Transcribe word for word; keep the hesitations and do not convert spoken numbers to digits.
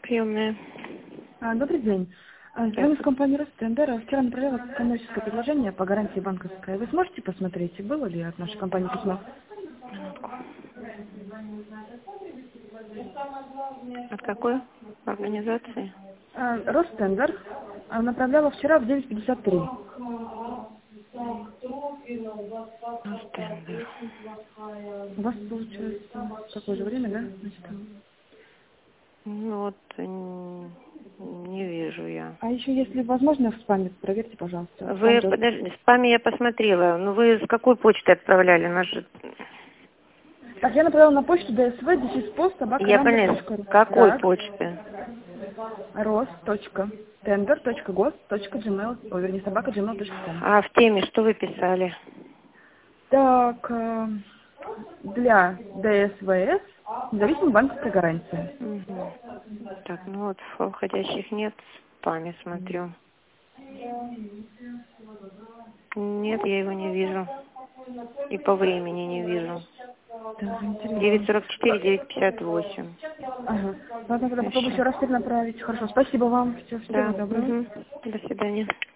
Приемная. А, Добрый день. А, Звоню с компании Ростендер. Вчера направляла коммерческое предложение по гарантии банковской. Вы сможете посмотреть, было ли от нашей компании письмо? Минутку. От какой организации? А, Ростендер. А, Направляла вчера в девять пятьдесят три. Стендер. У вас получается такое же время, да? Значит, Ну вот, н- не вижу я. а еще, если возможно, в спаме проверьте, пожалуйста. Вы, Спам тоже. подожди, в спаме я посмотрела. Ну вы с какой почты отправляли? Нас же... Так, я направила на почту dsv дефиспост собака Я рамблер поняла, точка ру. с какой Так. почты? рост.тендер.гос.gmail, ой, вернее, собака gmail точка ком. А в теме что вы писали? Так, э, для ДСВС независимая банковская гарантия. Мгм. Так, ну вот входящих нет, в спаме смотрю. Нет, я его не вижу. И по времени не вижу. Так, девять интересно. сорок четыре, девять пятьдесят восемь. Ага. Ладно, тогда попробую Еще. еще раз перенаправить. Хорошо, спасибо вам. Все, всего Да. доброго. Угу. До свидания.